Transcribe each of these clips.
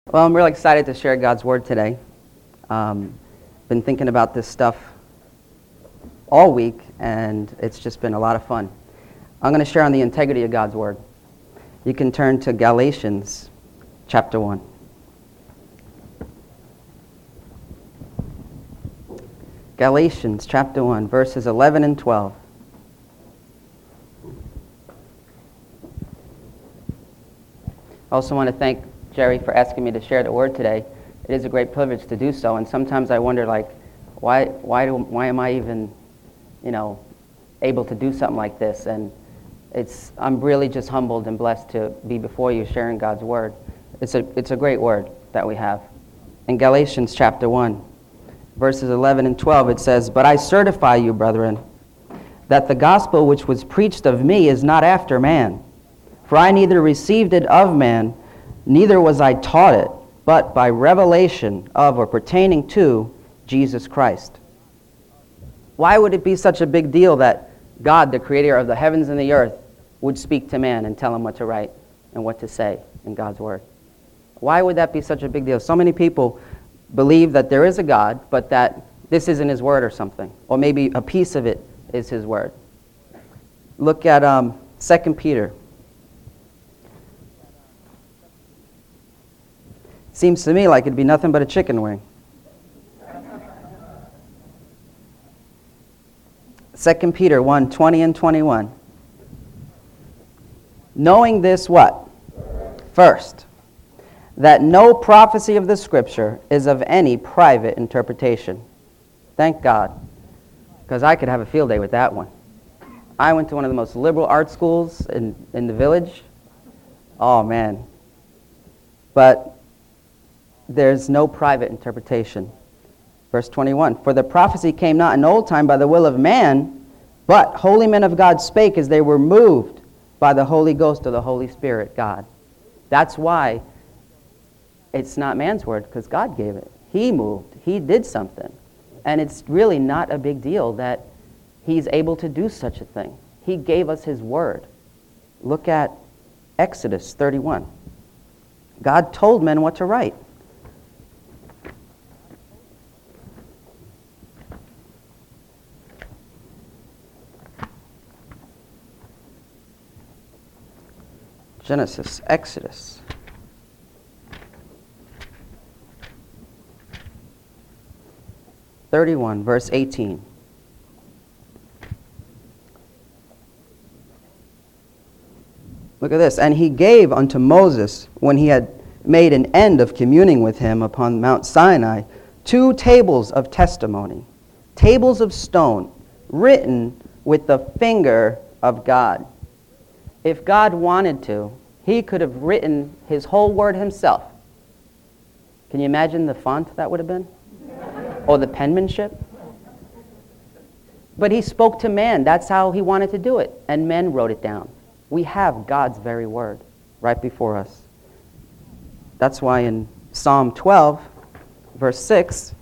Well, I'm really excited to share God's Word today. Been thinking about this stuff all week, and it's just been a lot of fun. I'm going to share on the integrity of God's Word. You can turn to Galatians chapter 1. Galatians chapter 1, verses 11 and 12. I also want to thank Jerry for asking me to share the Word today. It is a great privilege to do so, and sometimes I wonder, why am I even, able to do something like this? And I'm really just humbled and blessed to be before you sharing God's Word. It's a great Word that we have. In Galatians chapter 1, verses 11 and 12, it says, "But I certify you, brethren, that the gospel which was preached of me is not after man. For I neither received it of man, neither was I taught it, but by revelation of or pertaining to Jesus Christ." Why would it be such a big deal that God, the creator of the heavens and the earth, would speak to man and tell him what to write and what to say in God's Word? Why would that be such a big deal? So many people believe that there is a God, but that this isn't His Word or something, or maybe a piece of it is His Word. Look at 2 Peter. Seems to me like it'd be nothing but a chicken wing. 2 Peter 1, 20 and 21. "Knowing this what? First, that no prophecy of the Scripture is of any private interpretation." Thank God, because I could have a field day with that one. I went to one of the most liberal art schools in the village. Oh, man. But there's no private interpretation. Verse 21, "For the prophecy came not in old time by the will of man, but holy men of God spake as they were moved by the Holy Ghost or the Holy Spirit, God." That's why it's not man's word, because God gave it. He moved. He did something. And it's really not a big deal that He's able to do such a thing. He gave us His Word. Look at Exodus 31. God told men what to write. Genesis, Exodus. Verse 18. Look at this. "And He gave unto Moses, when he had made an end of communing with him upon Mount Sinai, 2 tables of testimony, tables of stone, written with the finger of God." If God wanted to, He could have written His whole Word Himself. Can you imagine the font that would have been? Or the penmanship? But He spoke to man. That's how He wanted to do it. And men wrote it down. We have God's very Word right before us. That's why in Psalm 12, verse 6,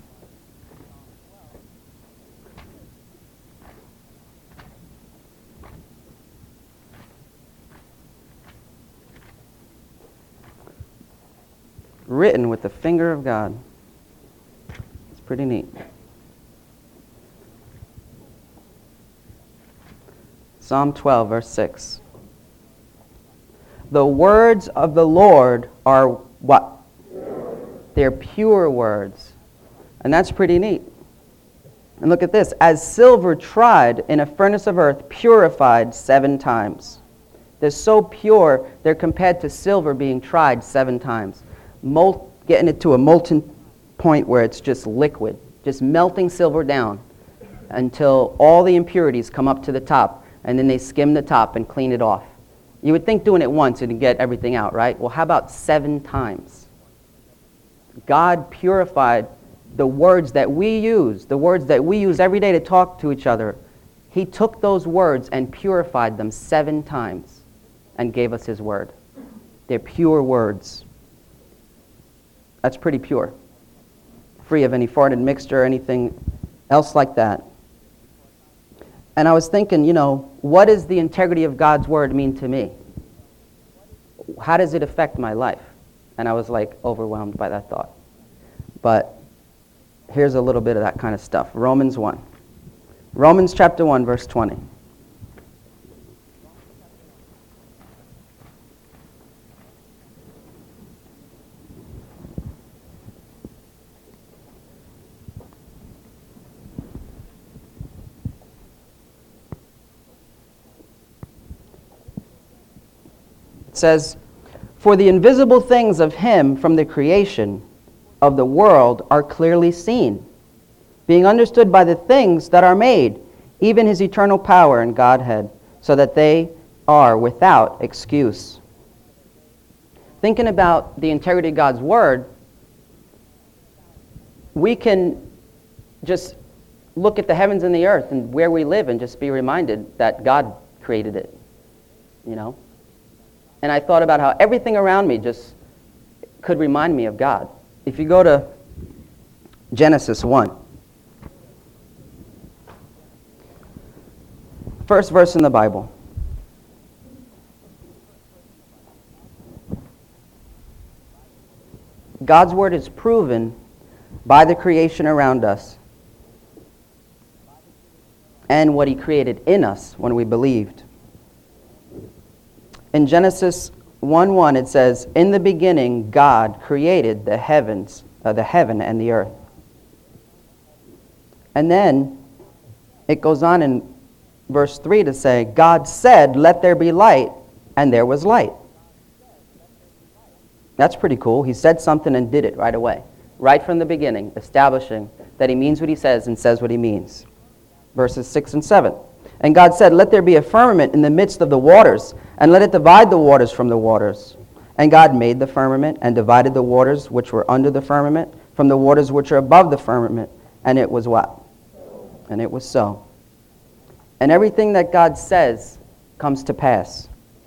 written with the finger of God. It's pretty neat. Psalm 12, verse 6. "The words of the Lord are" what? They're pure words. And that's pretty neat. And look at this. "As silver tried in a furnace of earth, purified 7 times. They're so pure, they're compared to silver being tried 7 times. Getting it to a molten point where it's just liquid, just melting silver down until all the impurities come up to the top, and then they skim the top and clean it off. You would think doing it once and get everything out, right? Well, how about 7 times? God purified the words that we use, the words that we use every day to talk to each other. He took those words and purified them 7 times and gave us His Word. They're pure words. That's pretty pure. Free of any farted mixture or anything else like that. And I was thinking, what does the integrity of God's Word mean to me? How does it affect my life? And I was like overwhelmed by that thought. But here's a little bit of that kind of stuff. Romans 1. Romans chapter 1, verse 20. It says, "For the invisible things of him from the creation of the world are clearly seen, being understood by the things that are made, even his eternal power and Godhead, so that they are without excuse." Thinking about the integrity of God's Word, we can just look at the heavens and the earth and where we live and just be reminded that God created it, you know? And I thought about how everything around me just could remind me of God. If you go to Genesis 1, first verse in the Bible. God's Word is proven by the creation around us and what He created in us when we believed. In Genesis 1:1 it says, "In the beginning God created the heaven and the earth." And then it goes on in verse 3 to say, "God said, 'Let there be light,' and there was light." That's pretty cool. He said something and did it right away. Right from the beginning, establishing that He means what He says and says what He means. Verses 6 and 7. "And God said, 'Let there be a firmament in the midst of the waters, and let it divide the waters from the waters.' And God made the firmament, and divided the waters which were under the firmament from the waters which are above the firmament. And it was what? And it was so." And everything that God says comes to pass.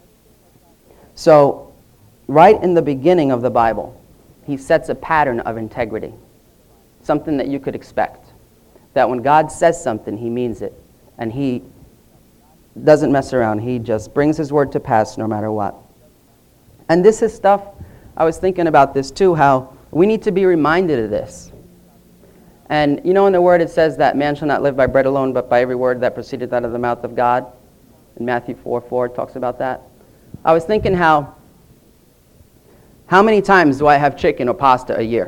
So, right in the beginning of the Bible, He sets a pattern of integrity. Something that you could expect. That when God says something, He means it. And He doesn't mess around. He just brings His word to pass no matter what. And this is stuff, I was thinking about this too, how we need to be reminded of this. And you know in the Word it says that man shall not live by bread alone, but by every word that proceedeth out of the mouth of God. In Matthew 4:4 it talks about that. I was thinking how many times do I have chicken or pasta a year?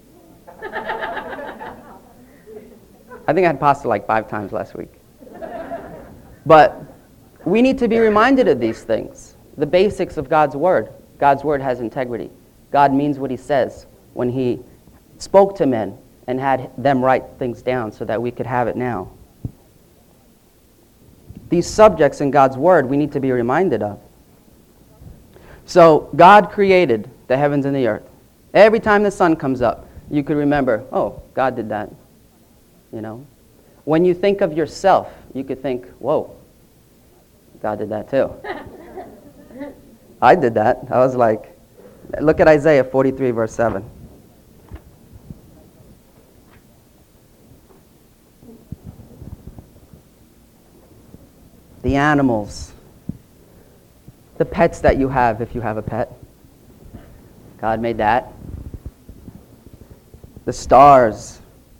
I think I had pasta like 5 times last week. But we need to be reminded of these things. The basics of God's Word. God's Word has integrity. God means what He says when He spoke to men and had them write things down so that we could have it now. These subjects in God's Word we need to be reminded of. So God created the heavens and the earth. Every time the sun comes up, you could remember, oh, God did that. You know? When you think of yourself, you could think, whoa, God did that too. I did that. I was like, look at Isaiah 43, verse 7. The animals, the pets that you have, if you have a pet. God made that. The stars,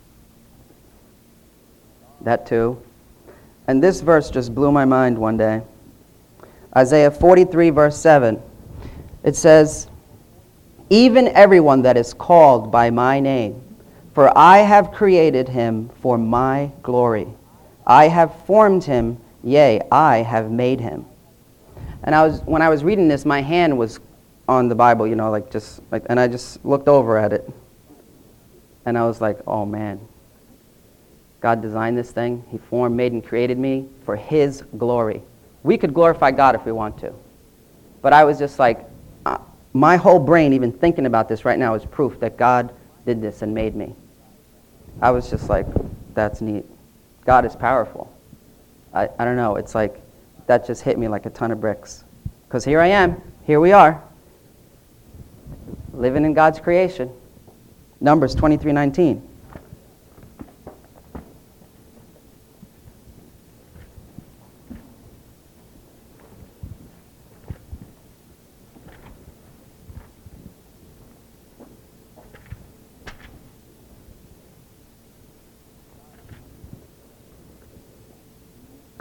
that too. And this verse just blew my mind one day. Isaiah 43, verse 7. It says, "Even everyone that is called by my name, for I have created him for my glory. I have formed him, yea, I have made him." And when I was reading this, my hand was on the Bible, you know, and I just looked over at it. And I was like, oh man. God designed this thing. He formed, made, and created me for His glory. We could glorify God if we want to. But I was just like, my whole brain, even thinking about this right now, is proof that God did this and made me. I was just like, that's neat. God is powerful. I don't know. It's like, that just hit me like a ton of bricks. Because here I am. Here we are. Living in God's creation. Numbers 23:19.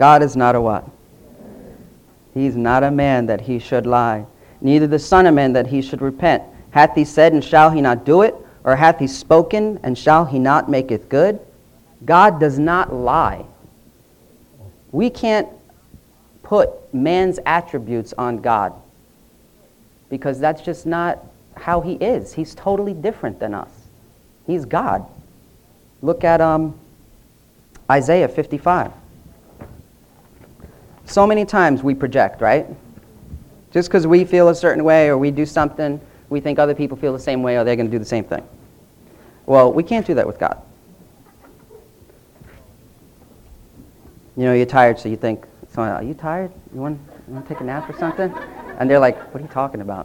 God is not a what? He's not a man that he should lie, neither the son of man that he should repent. Hath he said, and shall he not do it? Or hath he spoken, and shall he not make it good? God does not lie. We can't put man's attributes on God, because that's just not how he is. He's totally different than us. He's God. Look at Isaiah 55. So many times we project, right? Just because we feel a certain way or we do something, we think other people feel the same way or they're going to do the same thing. Well, we can't do that with God. You know, you're tired, so you think, are you tired? You want to take a nap or something? And they're like, what are you talking about?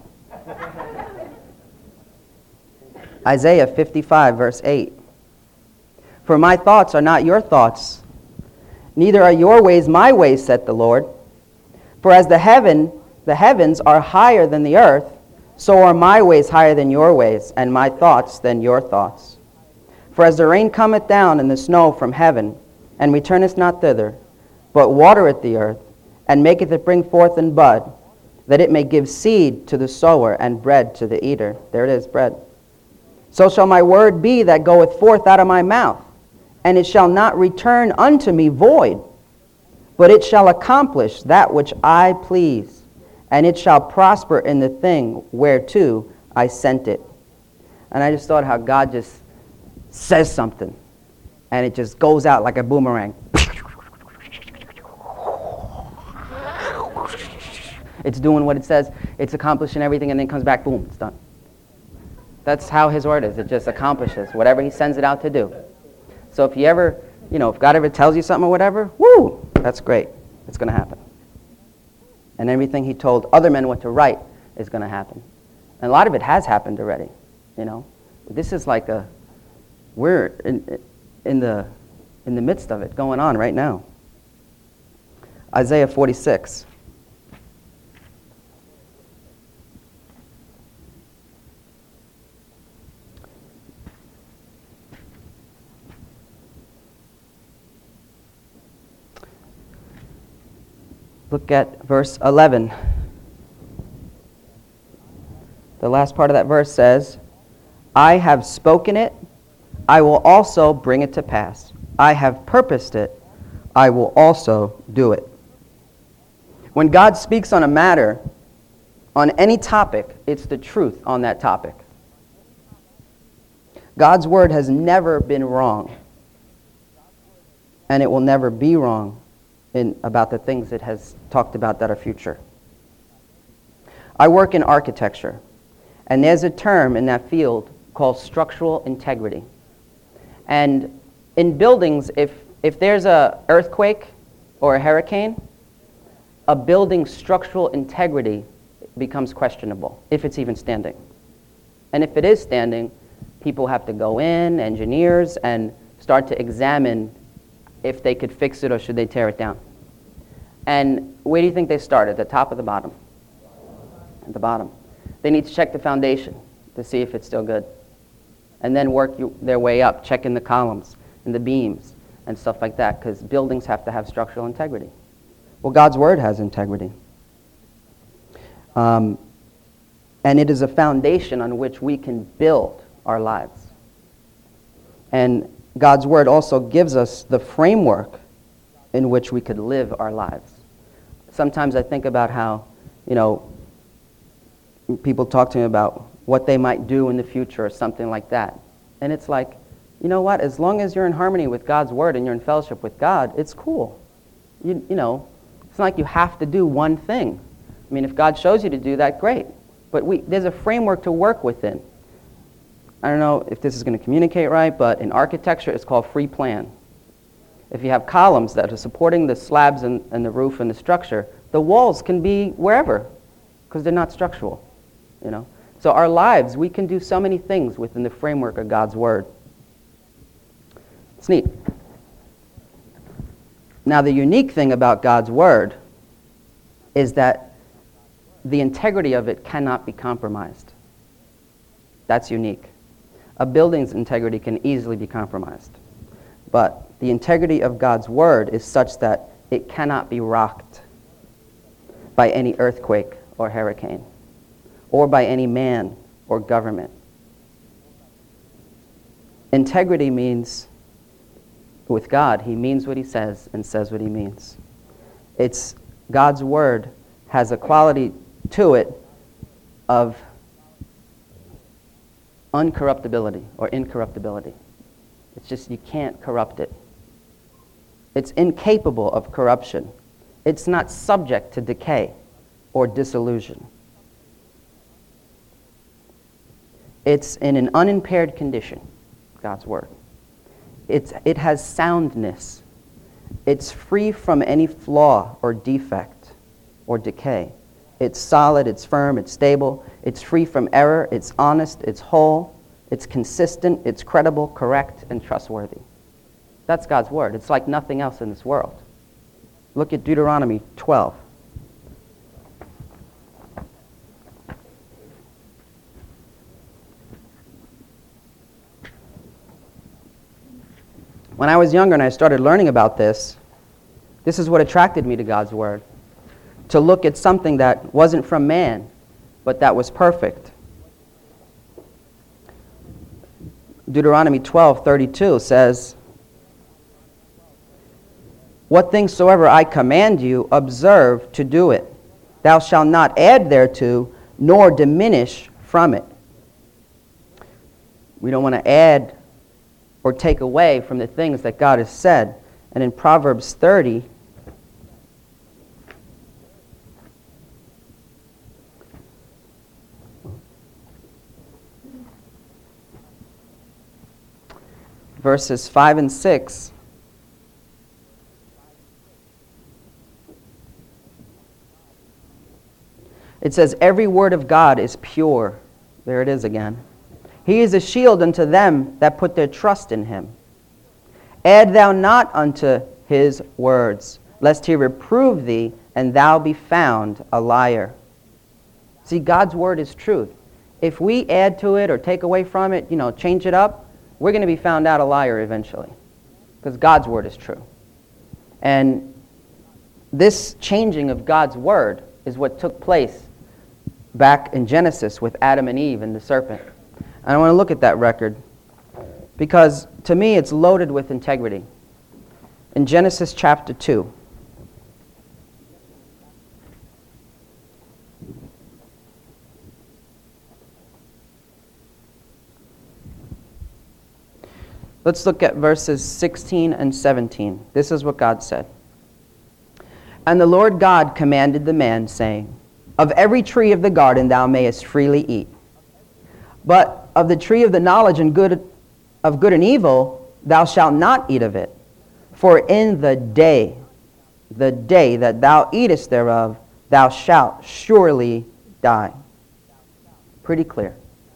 Isaiah 55, verse 8. For my thoughts are not your thoughts, neither are your ways my ways, saith the Lord. For as the heavens are higher than the earth, so are my ways higher than your ways, and my thoughts than your thoughts. For as the rain cometh down and the snow from heaven, and returneth not thither, but watereth the earth, and maketh it bring forth and bud, that it may give seed to the sower and bread to the eater. There it is, bread. So shall my word be that goeth forth out of my mouth, and it shall not return unto me void, but it shall accomplish that which I please, and it shall prosper in the thing whereto I sent it. And I just thought how God just says something, and it just goes out like a boomerang. It's doing what it says, it's accomplishing everything, and then comes back, boom, it's done. That's how his word is. It just accomplishes whatever he sends it out to do. So if you ever, if God ever tells you something or whatever, woo, that's great. It's going to happen. And everything he told other men what to write is going to happen. And a lot of it has happened already, This is like we're in the midst of it going on right now. Isaiah 46. Look at verse 11. The last part of that verse says, I have spoken it, I will also bring it to pass. I have purposed it, I will also do it. When God speaks on a matter, on any topic, it's the truth on that topic. God's word has never been wrong, and it will never be wrong about the things it has talked about that are future. I work in architecture, and there's a term in that field called structural integrity. And in buildings, if there's an earthquake or a hurricane, a building's structural integrity becomes questionable, if it's even standing. And if it is standing, people have to go in, engineers, and start to examine if they could fix it or should they tear it down. And where do you think they start? At the top or the bottom? At the bottom. They need to check the foundation to see if it's still good. And then work their way up, checking the columns and the beams and stuff like that, because buildings have to have structural integrity. Well, God's word has integrity. And it is a foundation on which we can build our lives. And God's word also gives us the framework in which we could live our lives. Sometimes I think about how, people talk to me about what they might do in the future or something like that. And it's like, you know what? As long as you're in harmony with God's word and you're in fellowship with God, it's cool. It's not like you have to do one thing. I mean, if God shows you to do that, great. But there's a framework to work within. I don't know if this is going to communicate right, but in architecture, it's called free plan. If you have columns that are supporting the slabs and the roof and the structure, the walls can be wherever, because they're not structural, So our lives, we can do so many things within the framework of God's word. It's neat. Now, the unique thing about God's word is that the integrity of it cannot be compromised. That's unique. A building's integrity can easily be compromised. But the integrity of God's word is such that it cannot be rocked by any earthquake or hurricane, or by any man or government. Integrity means, with God, he means what he says and says what he means. It's God's word has a quality to it of uncorruptibility or incorruptibility. It's just you can't corrupt it. It's incapable of corruption. It's not subject to decay or dissolution. It's in an unimpaired condition, God's word. It has soundness. It's free from any flaw or defect or decay. It's solid, it's firm, it's stable, it's free from error, it's honest, it's whole, it's consistent, it's credible, correct, and trustworthy. That's God's word. It's like nothing else in this world. Look at Deuteronomy 12. When I was younger and I started learning about this is what attracted me to God's word. To look at something that wasn't from man, but that was perfect. Deuteronomy 12:32 says, "What things soever I command you, observe to do it. Thou shalt not add thereto, nor diminish from it." We don't want to add or take away from the things that God has said. And in Proverbs 30, verses 5 and 6, it says, "Every word of God is pure." There it is again. "He is a shield unto them that put their trust in him. Add thou not unto his words, lest he reprove thee, and thou be found a liar." See, God's word is truth. If we add to it or take away from it, change it up, we're going to be found out a liar eventually, because God's word is true. And this changing of God's word is what took place back in Genesis with Adam and Eve and the serpent. And I want to look at that record because to me it's loaded with integrity. In Genesis chapter 2, let's look at verses 16 and 17. This is what God said. "And the Lord God commanded the man, saying, Of every tree of the garden thou mayest freely eat. But of the tree of the knowledge of good and evil, thou shalt not eat of it. For in the day that thou eatest thereof, thou shalt surely die." Pretty clear.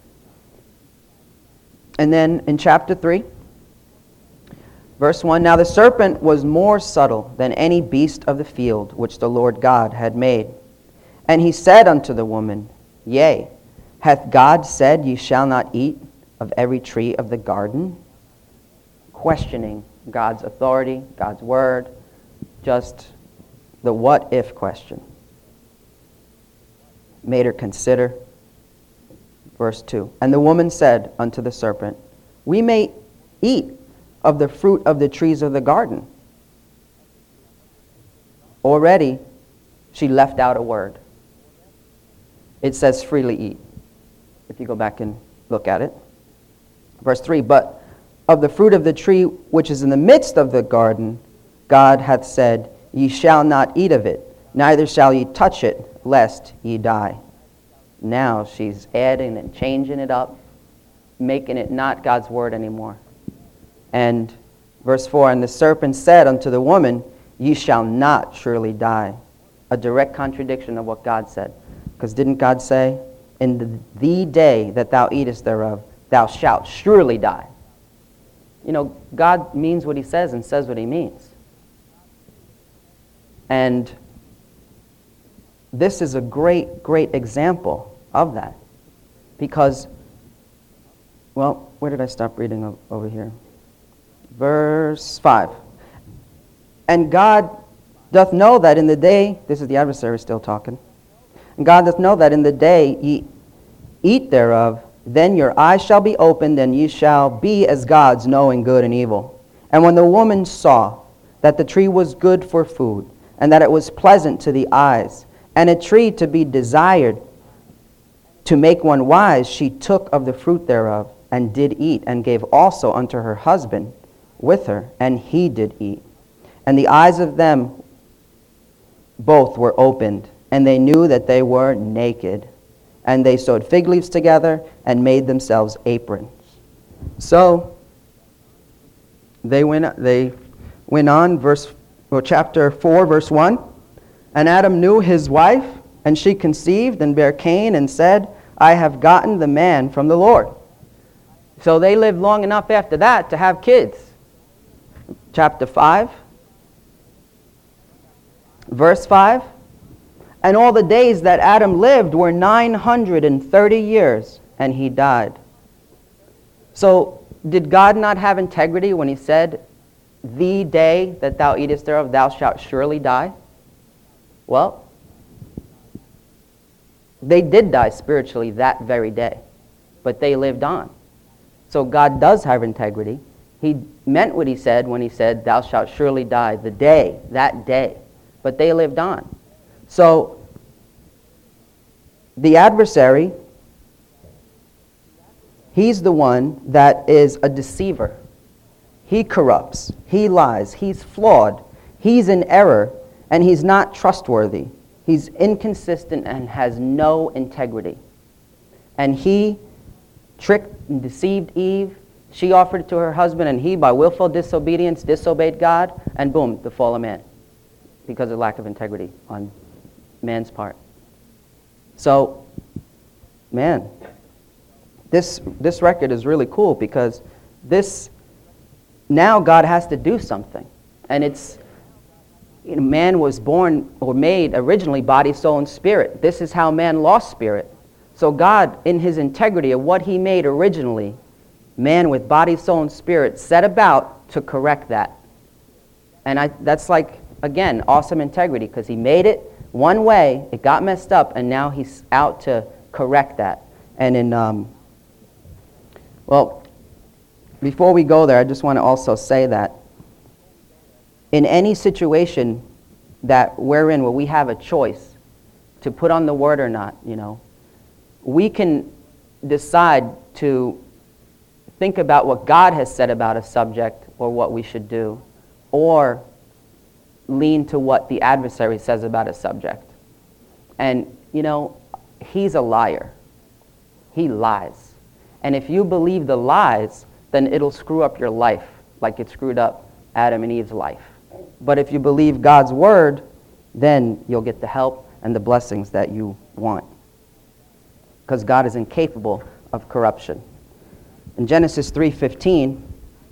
And then in chapter 3, verse 1, "Now the serpent was more subtle than any beast of the field which the Lord God had made. And he said unto the woman, Yea, hath God said, Ye shall not eat of every tree of the garden?" Questioning God's authority, God's word, just the what-if question. Made her consider. Verse 2, "And the woman said unto the serpent, We may eat of the fruit of the trees of the garden." Already, she left out a word. It says freely eat, if you go back and look at it. Verse 3, "But of the fruit of the tree which is in the midst of the garden, God hath said, Ye shall not eat of it, neither shall ye touch it, lest ye die." Now she's adding and changing it up, making it not God's word anymore. And verse 4, "And the serpent said unto the woman, Ye shall not surely die." A direct contradiction of what God said. Because didn't God say, "In the day that thou eatest thereof, thou shalt surely die"? God means what he says and says what he means. And this is a great, great example of that. Because, where did I stop reading over here? Verse 5. "And God doth know that in the day, this is the adversary still talking, and God doth know that in the day ye eat thereof, then your eyes shall be opened, and ye shall be as gods, knowing good and evil. And when the woman saw that the tree was good for food, and that it was pleasant to the eyes, and a tree to be desired to make one wise, she took of the fruit thereof, and did eat, and gave also unto her husband with her, and he did eat. And the eyes of them both were opened, and they knew that they were naked. And they sewed fig leaves together, and made themselves aprons. So, they went on, chapter 4, verse 1. And Adam knew his wife, and she conceived, and bare Cain, and said, I have gotten the man from the Lord. So they lived long enough after that to have kids. Chapter 5, verse 5. And all the days that Adam lived were 930 years, and he died. So did God not have integrity when he said, the day that thou eatest thereof, thou shalt surely die? Well, they did die spiritually that very day, but they lived on. So God does have integrity. He meant what he said when he said, thou shalt surely die, that day. But they lived on. So, the adversary, he's the one that is a deceiver. He corrupts. He lies. He's flawed. He's in error, and he's not trustworthy. He's inconsistent and has no integrity. And he tricked and deceived Eve. She offered it to her husband, and he, by willful disobedience, disobeyed God, and boom, the fall of man, because of lack of integrity on man's part. So, man, this record is really cool, because now God has to do something. And it's, man was born or made originally body, soul, and spirit. This is how man lost spirit. So God, in his integrity of what he made originally, man with body, soul, and spirit set about to correct that. And that's like, again, awesome integrity, because he made it one way, it got messed up, and now he's out to correct that. And before we go there, I just want to also say that in any situation that we're in where we have a choice to put on the word or not, we can decide to think about what God has said about a subject or what we should do, or lean to what the adversary says about a subject. And, he's a liar. He lies. And if you believe the lies, then it'll screw up your life like it screwed up Adam and Eve's life. But if you believe God's word, then you'll get the help and the blessings that you want, because God is incapable of corruption. In Genesis 3:15,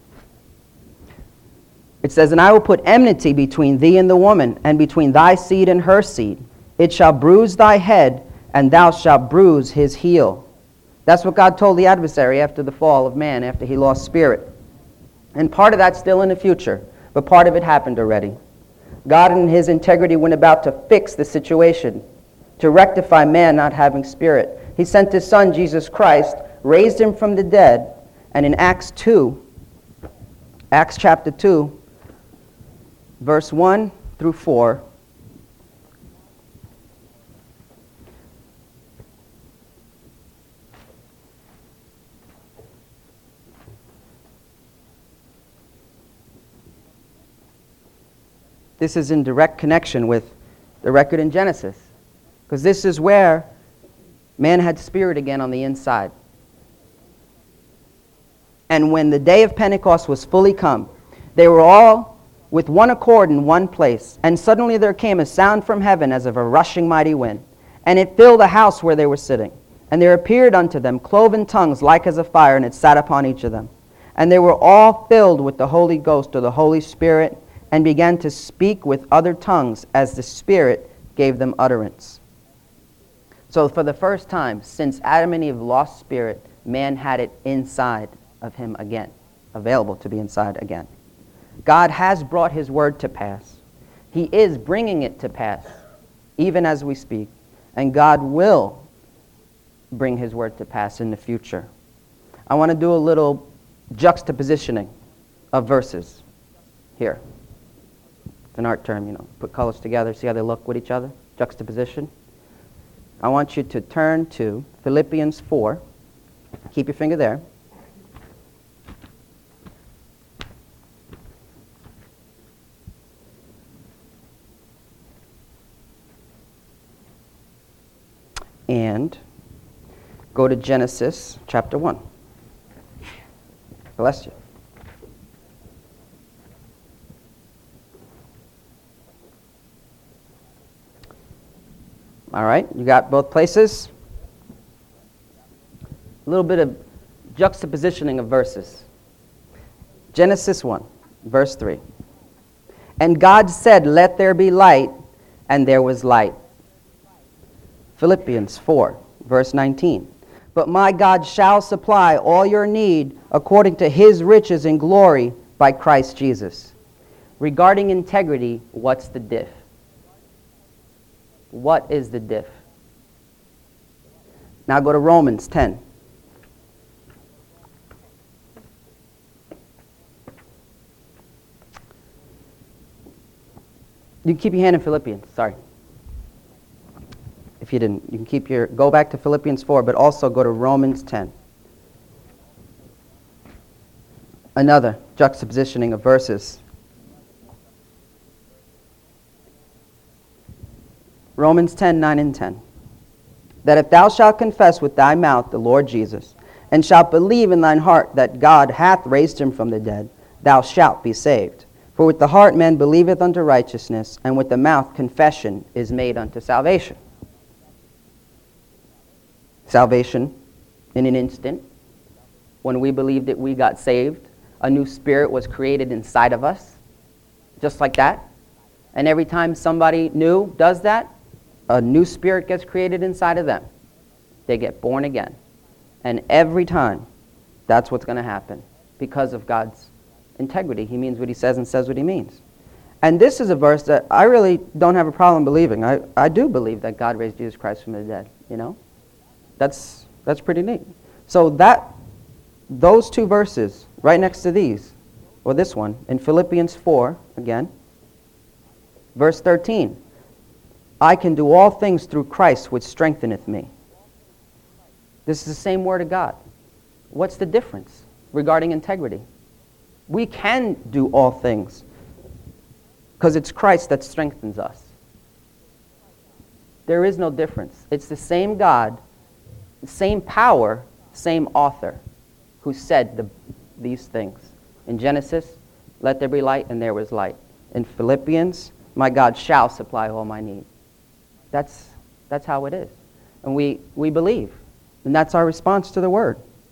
it says, And I will put enmity between thee and the woman, and between thy seed and her seed. It shall bruise thy head, and thou shalt bruise his heel. That's what God told the adversary after the fall of man, after he lost spirit. And part of that's still in the future, but part of it happened already. God in his integrity went about to fix the situation, to rectify man not having spirit. He sent his son, Jesus Christ, raised him from the dead, and in Acts chapter 2, verse 1 through 4, this is in direct connection with the record in Genesis, because this is where man had spirit again on the inside. And when the day of Pentecost was fully come, they were all with one accord in one place. And suddenly there came a sound from heaven as of a rushing mighty wind, and it filled the house where they were sitting. And there appeared unto them cloven tongues like as of fire, and it sat upon each of them. And they were all filled with the Holy Ghost, or the Holy Spirit, and began to speak with other tongues as the Spirit gave them utterance. So for the first time since Adam and Eve lost spirit, man had it inside of him again, available to be inside again. God has brought his word to pass. He is bringing it to pass, even as we speak. And God will bring his word to pass in the future. I want to do a little juxtapositioning of verses here. It's an art term, put colors together, see how they look with each other. Juxtaposition. I want you to turn to Philippians 4. Keep your finger there. And go to Genesis chapter 1. Bless you. All right, you got both places? A little bit of juxtapositioning of verses. Genesis 1, verse 3. And God said, "Let there be light," and there was light. Philippians 4, verse 19. But my God shall supply all your need according to his riches in glory by Christ Jesus. Regarding integrity, what's the diff? What is the diff? Now go to Romans 10. You can keep your hand in Philippians, sorry. If you didn't, you can go back to Philippians 4, but also go to Romans 10. Another juxtapositioning of verses. Romans 10, 9 and 10. That if thou shalt confess with thy mouth the Lord Jesus, and shalt believe in thine heart that God hath raised him from the dead, thou shalt be saved. For with the heart man believeth unto righteousness, and with the mouth confession is made unto salvation. Salvation in an instant. When we believed that we got saved, a new spirit was created inside of us, just like that. And every time somebody new does that, a new spirit gets created inside of them. They get born again. And every time, that's what's going to happen because of God's integrity. He means what he says and says what he means. And this is a verse that I really don't have a problem believing. I do believe that God raised Jesus Christ from the dead, That's pretty neat. So those two verses right next to these, or this one, in Philippians 4, again, verse 13, I can do all things through Christ which strengtheneth me. This is the same word of God. What's the difference regarding integrity? We can do all things because it's Christ that strengthens us. There is no difference. It's the same God, same power, same author who said these things. In Genesis, let there be light, and there was light. In Philippians, my God shall supply all my need. That's how it is. And we believe. And that's our response to the word.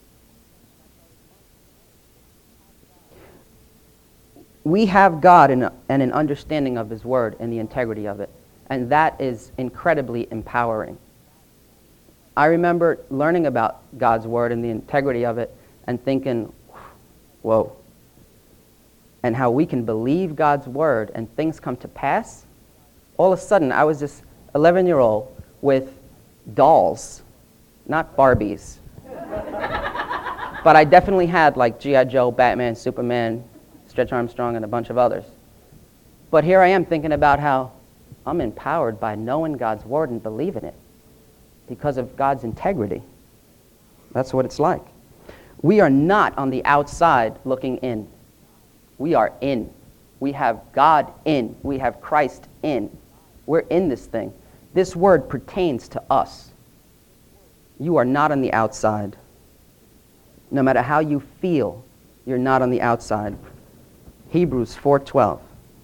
We have God and an understanding of his word and the integrity of it. And that is incredibly empowering. I remember learning about God's word and the integrity of it and thinking, whoa. And how we can believe God's word and things come to pass. All of a sudden, I was this 11-year-old with dolls, not Barbies. But I definitely had like G.I. Joe, Batman, Superman, Stretch Armstrong, and a bunch of others. But here I am thinking about how I'm empowered by knowing God's word and believing it because of God's integrity. That's what it's like. We are not on the outside looking in. We are in. We have God in. We have Christ in. We're in this thing. This word pertains to us. You are not on the outside. No matter how you feel, you're not on the outside. Hebrews 4:12.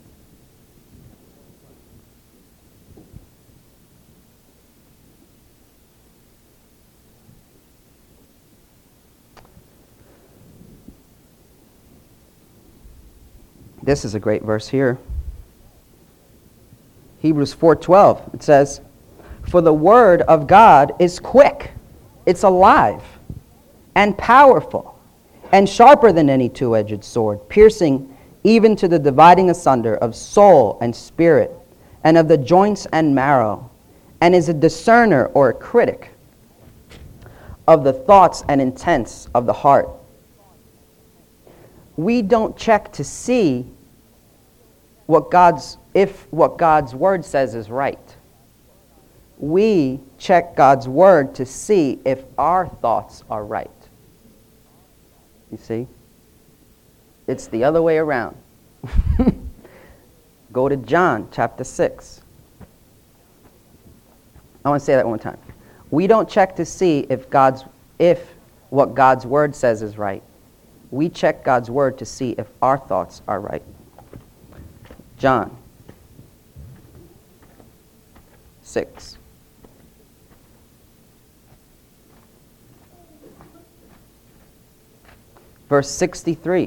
This is a great verse here. Hebrews 4:12, it says, "For the word of God is quick, it's alive, and powerful, and sharper than any two-edged sword, piercing even to the dividing asunder of soul and spirit, and of the joints and marrow, and is a discerner or a critic of the thoughts and intents of the heart. We don't check to see if what God's word says is right. We check God's word to see if our thoughts are right. You see? It's the other way around. Go to John chapter 6. I want to say that one time. We don't check to see if what God's word says is right. We check God's word to see if our thoughts are right. John 6. Verse 63.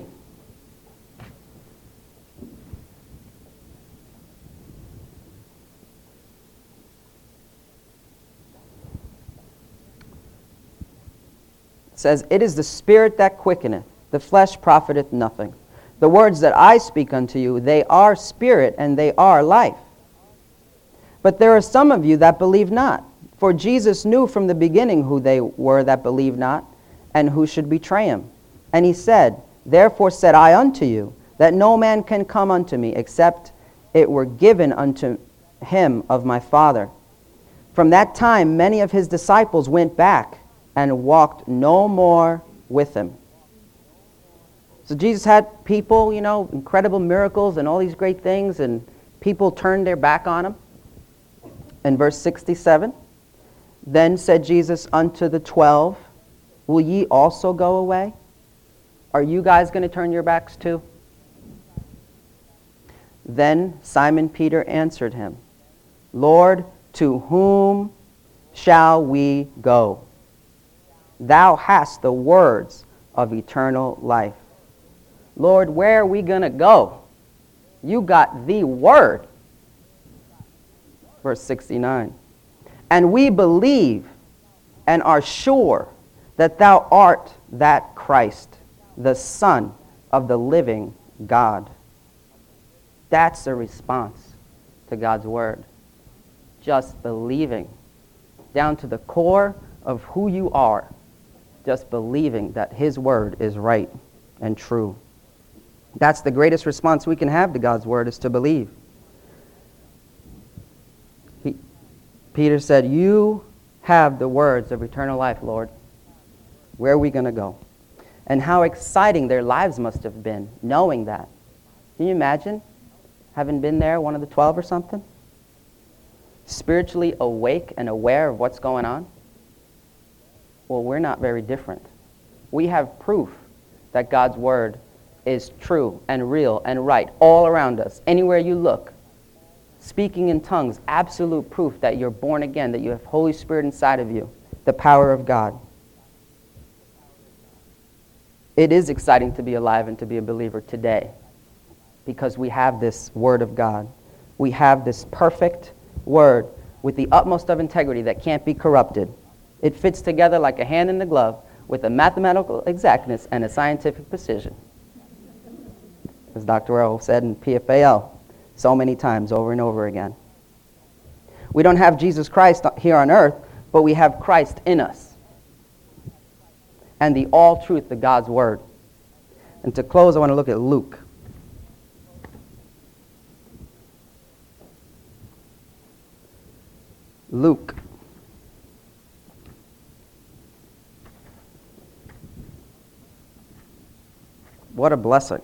It says, "It is the Spirit that quickeneth, the flesh profiteth nothing. The words that I speak unto you, they are spirit and they are life. But there are some of you that believe not. For Jesus knew from the beginning who they were that believed not, and who should betray him. And he said, Therefore said I unto you, that no man can come unto me, except it were given unto him of my Father. From that time many of his disciples went back, and walked no more with him." So Jesus had people, incredible miracles and all these great things, and people turned their back on him. In verse 67, "Then said Jesus unto the 12, Will ye also go away? Are you guys going to turn your backs too? Then Simon Peter answered him, Lord, to whom shall we go? Thou hast the words of eternal life." Lord, where are we going to go? You got the word. Verse 69. "And we believe and are sure that thou art that Christ, the Son of the living God." That's a response to God's word. Just believing down to the core of who you are. Just believing that his word is right and true. That's the greatest response we can have to God's word, is to believe. Peter said, "You have the words of eternal life, Lord. Where are we going to go?" And how exciting their lives must have been, knowing that. Can you imagine having been there, one of the 12 or something? Spiritually awake and aware of what's going on? Well, we're not very different. We have proof that God's word is true and real and right all around us, anywhere you look. Speaking in tongues, absolute proof that you're born again, that you have Holy Spirit inside of you, the power of God. It is exciting to be alive and to be a believer today, because we have this word of God. We have this perfect word with the utmost of integrity that can't be corrupted. It fits together like a hand in the glove with a mathematical exactness and a scientific precision. As Dr. Earl said in PFAL so many times over and over again. We don't have Jesus Christ here on earth, but we have Christ in us. And the all truth of God's word. And to close, I want to look at Luke. Luke. What a blessing.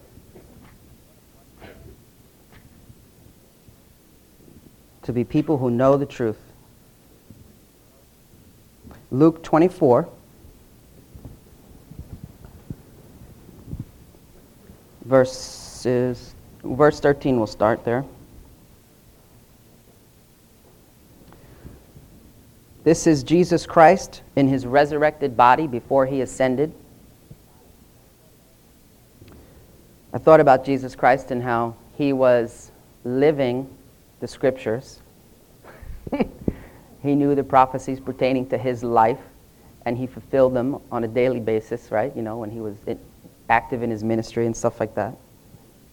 To be people who know the truth. Luke 24. Verse 13 we'll start there. This is Jesus Christ in his resurrected body before he ascended. I thought about Jesus Christ and how he was living the scriptures. He knew the prophecies pertaining to his life, and he fulfilled them on a daily basis, right? When he was active in his ministry and stuff like that.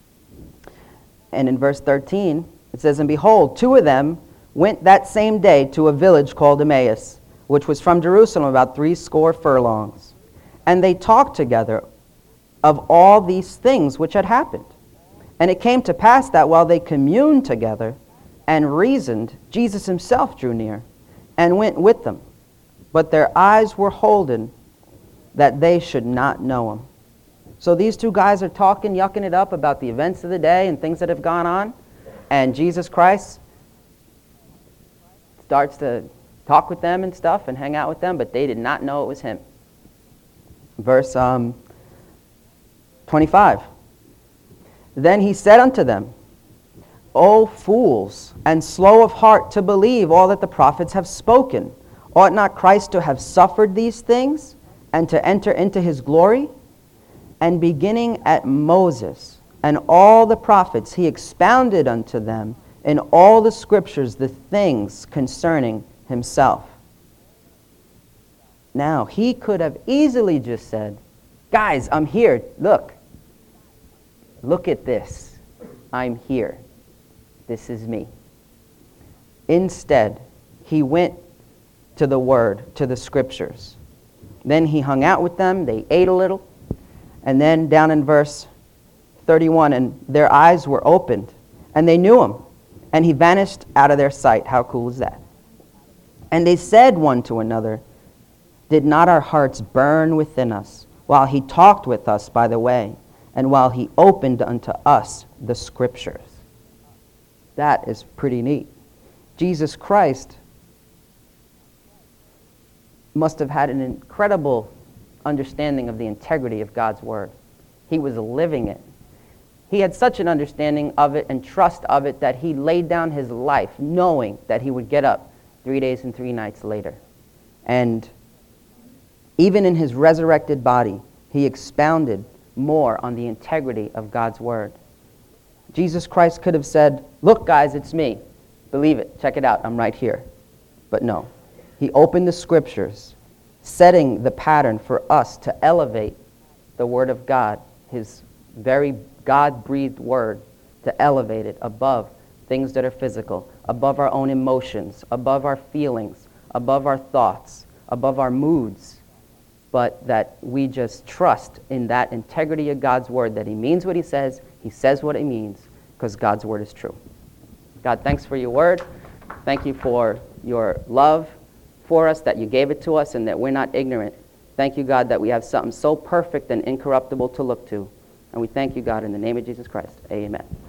And in verse 13, it says, "And behold, two of them went that same day to a village called Emmaus, which was from Jerusalem about 80 furlongs. And they talked together of all these things which had happened. And it came to pass that while they communed together and reasoned, Jesus himself drew near and went with them. But their eyes were holden that they should not know him." So these two guys are talking, yucking it up about the events of the day and things that have gone on. And Jesus Christ starts to talk with them and stuff and hang out with them, but they did not know it was him. Verse 25. "Then he said unto them, O fools, and slow of heart to believe all that the prophets have spoken. Ought not Christ to have suffered these things, and to enter into his glory? And beginning at Moses and all the prophets, he expounded unto them in all the scriptures the things concerning himself." Now, he could have easily just said, "Guys, I'm here. Look at this. I'm here. This is me." Instead, he went to the Word, to the Scriptures. Then he hung out with them. They ate a little. And then down in verse 31, "And their eyes were opened, and they knew him, and he vanished out of their sight." How cool is that? "And they said one to another, Did not our hearts burn within us while he talked with us by the way, and while he opened unto us the Scriptures?" That is pretty neat. Jesus Christ must have had an incredible understanding of the integrity of God's Word. He was living it. He had such an understanding of it and trust of it that he laid down his life knowing that he would get up 3 days and 3 nights later. And even in his resurrected body, he expounded more on the integrity of God's Word. Jesus Christ could have said, "Look, guys, it's me. Believe it. Check it out. I'm right here." But no. He opened the Scriptures, setting the pattern for us to elevate the Word of God, his very God-breathed Word, to elevate it above things that are physical, above our own emotions, above our feelings, above our thoughts, above our moods, but that we just trust in that integrity of God's Word, that he means what he says what he means, because God's Word is true. God, thanks for your Word. Thank you for your love for us, that you gave it to us, and that we're not ignorant. Thank you, God, that we have something so perfect and incorruptible to look to. And we thank you, God, in the name of Jesus Christ. Amen.